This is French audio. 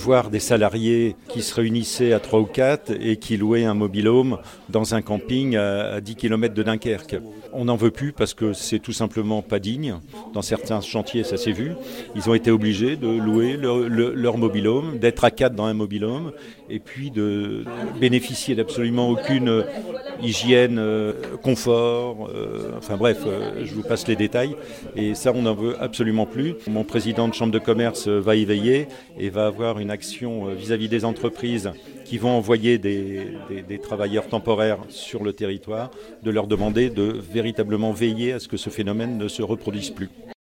voir des salariés qui se réunissaient à 3 ou 4 et qui louaient un mobil-home dans un camping à 10 km de Dunkerque. On n'en veut plus parce que c'est tout simplement pas digne. Dans certains chantiers, ça s'est vu. Ils ont été obligés de louer leur mobil-home, d'être à 4 dans un mobil-home et puis de bénéficier d'absolument aucune hygiène, confort, enfin bref, je vous passe les détails. Et ça, on n'en veut absolument plus. Mon président de chambre de commerce va y veiller et va avoir une action vis-à-vis des entreprises qui vont envoyer des travailleurs temporaires sur le territoire, de leur demander de véritablement veiller à ce que ce phénomène ne se reproduise plus.